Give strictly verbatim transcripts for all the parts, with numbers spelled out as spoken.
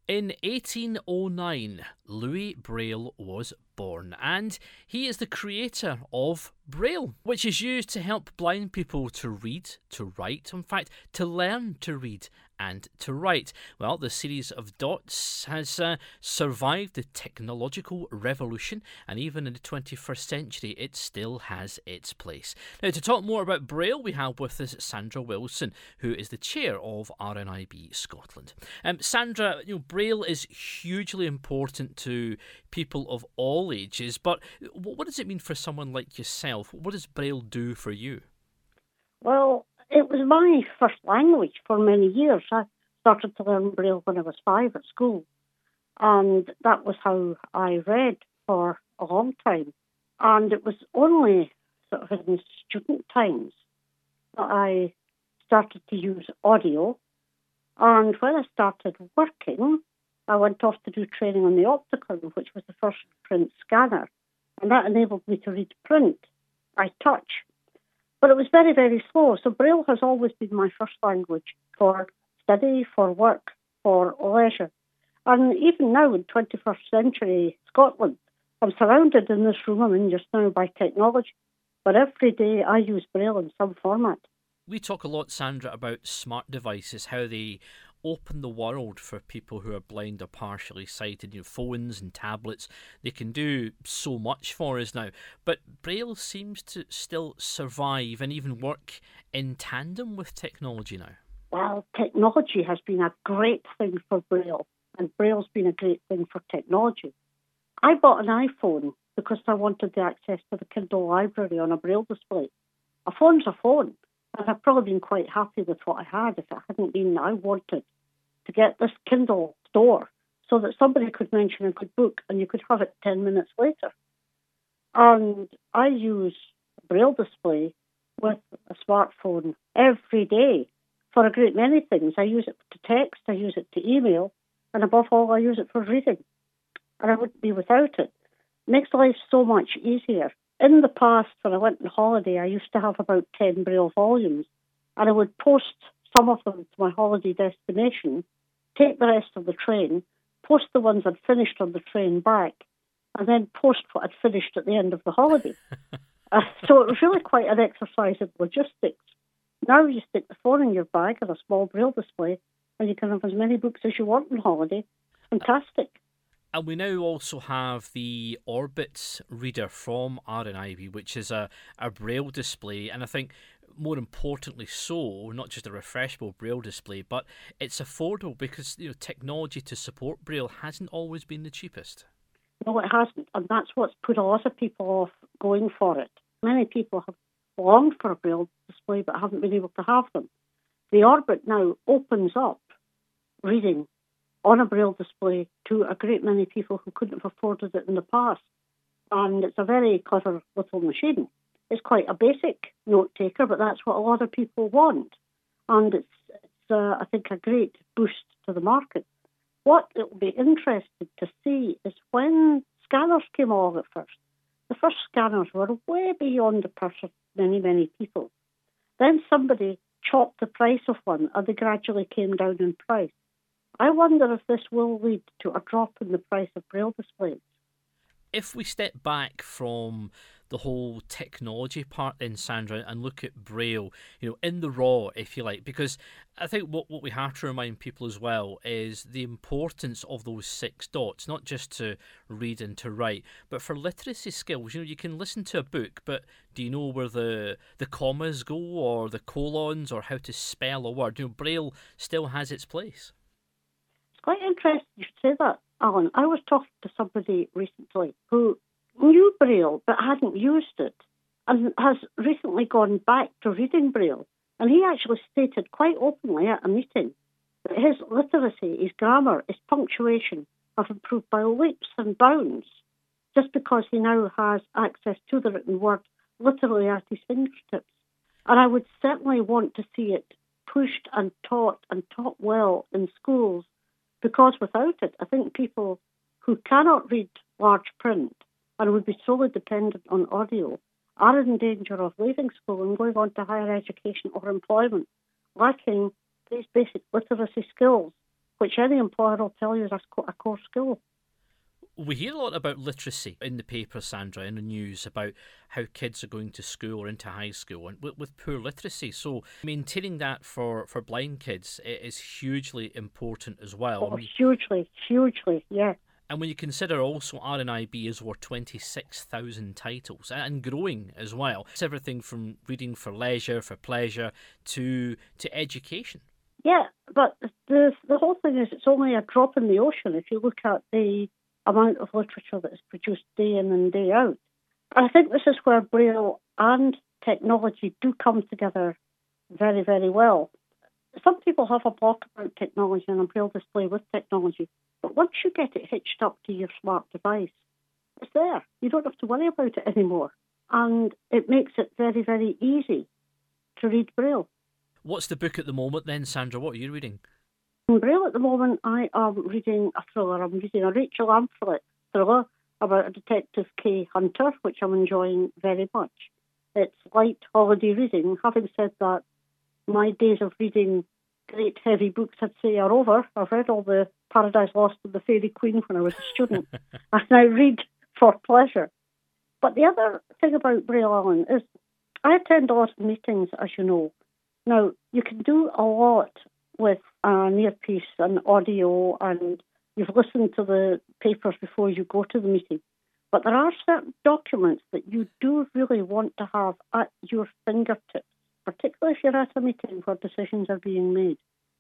In eighteen oh nine, Louis Braille was born, and he is the creator of Braille, which is used to help blind people to read, to write, in fact, to learn to read and to write. Well, the series of dots has uh, survived the technological revolution, and even in the twenty-first century, it still has its place. Now, to talk more about Braille, we have with us Sandra Wilson, who is the chair of R N I B Scotland. Um, Sandra, you know, Braille is hugely important to people of all ages, but what does it mean for someone like yourself? What does Braille do for you? Well, it was my first language for many years. I started to learn Braille when I was five at school, and that was how I read for a long time. And it was only sort of in student times that I started to use audio. And when I started working, I went off to do training on the Opticon, which was the first print scanner, and that enabled me to read print by touch. But it was very, very slow. So Braille has always been my first language for study, for work, for leisure. And even now in twenty-first century Scotland, I'm surrounded in this room I'm in just now by technology. But every day I use Braille in some format. We talk a lot, Sandra, about smart devices, how they open the world for people who are blind or partially sighted. You know, phones and tablets, they can do so much for us now. But Braille seems to still survive and even work in tandem with technology now. Well, technology has been a great thing for Braille, and Braille's been a great thing for technology. I bought an iPhone because I wanted the access to the Kindle library on a Braille display. A phone's a phone, and I've probably been quite happy with what I had if it hadn't been that I wanted to get this Kindle store so that somebody could mention a good book and you could have it ten minutes later. And I use a Braille display with a smartphone every day for a great many things. I use it to text, I use it to email, and above all, I use it for reading. And I wouldn't be without it. It makes life so much easier. In the past, when I went on holiday, I used to have about ten Braille volumes, and I would post some of them to my holiday destination, take the rest of the train, post the ones I'd finished on the train back, and then post what I'd finished at the end of the holiday. uh, so it was really quite an exercise in logistics. Now you stick the phone in your bag and a small Braille display, and you can have as many books as you want on holiday. Fantastic. And we now also have the Orbit reader from R N I B, which is a, a Braille display, and I think more importantly so, not just a refreshable Braille display, but it's affordable because, you know, technology to support Braille hasn't always been the cheapest. No, it hasn't, and that's what's put a lot of people off going for it. Many people have longed for a Braille display but haven't been able to have them. The Orbit now opens up reading on a Braille display to a great many people who couldn't have afforded it in the past. And it's a very clever little machine. It's quite a basic note taker, but that's what a lot of people want. And it's, it's uh, I think, a great boost to the market. What it will be interesting to see is when scanners came along at first, the first scanners were way beyond the purse of many, many people. Then somebody chopped the price of one, and they gradually came down in price. I wonder if this will lead to a drop in the price of Braille displays. If we step back from the whole technology part then, Sandra, and look at Braille, you know, in the raw, if you like, because I think what, what we have to remind people as well is the importance of those six dots, not just to read and to write, but for literacy skills. You know, you can listen to a book, but do you know where the, the commas go or the colons or how to spell a word? You know, Braille still has its place. It's quite interesting you should say that, Alan. I was talking to somebody recently who knew Braille but hadn't used it and has recently gone back to reading Braille. And he actually stated quite openly at a meeting that his literacy, his grammar, his punctuation have improved by leaps and bounds just because he now has access to the written word literally at his fingertips. And I would certainly want to see it pushed and taught and taught well in schools, because without it, I think people who cannot read large print and would be solely dependent on audio are in danger of leaving school and going on to higher education or employment, lacking these basic literacy skills which any employer will tell you is a, a core skill. We hear a lot about literacy in the paper, Sandra, in the news, about how kids are going to school or into high school and with, with poor literacy. So maintaining that for, for blind kids is hugely important as well. Oh, hugely, hugely, yeah. And when you consider also R N I B is worth twenty-six thousand titles and growing as well. It's everything from reading for leisure, for pleasure, to to education. Yeah, but the the whole thing is it's only a drop in the ocean if you look at the amount of literature that is produced day in and day out. And I think this is where Braille and technology do come together very, very well. Some people have a block about technology and a Braille display with technology, but once you get it hitched up to your smart device, it's there. You don't have to worry about it anymore. And it makes it very, very easy to read Braille. What's the book at the moment then, Sandra? What are you reading? In Braille at the moment, I am reading a thriller. I'm reading a Rachel Amphillet thriller about a Detective K. Hunter, which I'm enjoying very much. It's light holiday reading. Having said that, my days of reading great heavy books, I'd say, are over. I've read all the Paradise Lost and the Fairy Queen when I was a student. I now read for pleasure. But the other thing about Braille, Alan, is I attend a lot of meetings, as you know. Now, you can do a lot with an earpiece and audio, and you've listened to the papers before you go to the meeting. But there are certain documents that you do really want to have at your fingertips, particularly if you're at a meeting where decisions are being made.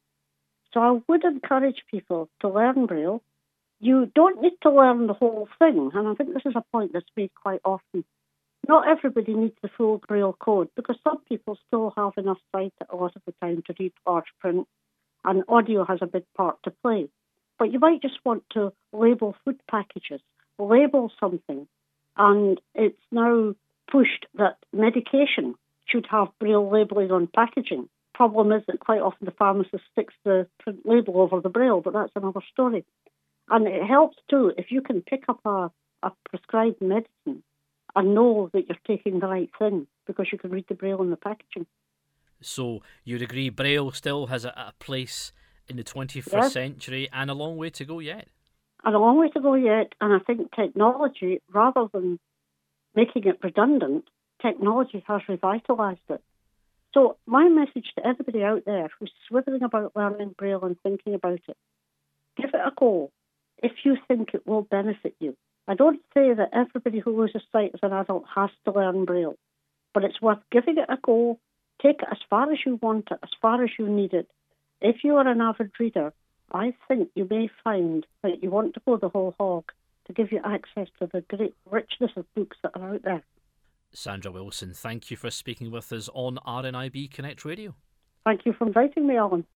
So I would encourage people to learn Braille. You don't need to learn the whole thing, and I think this is a point that's made quite often. Not everybody needs the full Braille code, because some people still have enough sight a lot of the time to read large print, and audio has a big part to play. But you might just want to label food packages, label something, and it's now pushed that medication should have Braille labelling on packaging. Problem is that quite often the pharmacist sticks the print label over the Braille, but that's another story. And it helps too if you can pick up a, a prescribed medicine and know that you're taking the right thing, because you can read the Braille in the packaging. So you'd agree Braille still has a, a place in the twenty-first yes. century and a long way to go yet? And a long way to go yet, and I think technology, rather than making it redundant, technology has revitalised it. So my message to everybody out there who's swithering about learning Braille and thinking about it, give it a go if you think it will benefit you. I don't say that everybody who loses sight as an adult has to learn Braille, but it's worth giving it a go. Take it as far as you want it, as far as you need it. If you are an avid reader, I think you may find that you want to go the whole hog to give you access to the great richness of books that are out there. Sandra Wilson, thank you for speaking with us on R N I B Connect Radio. Thank you for inviting me, Alan.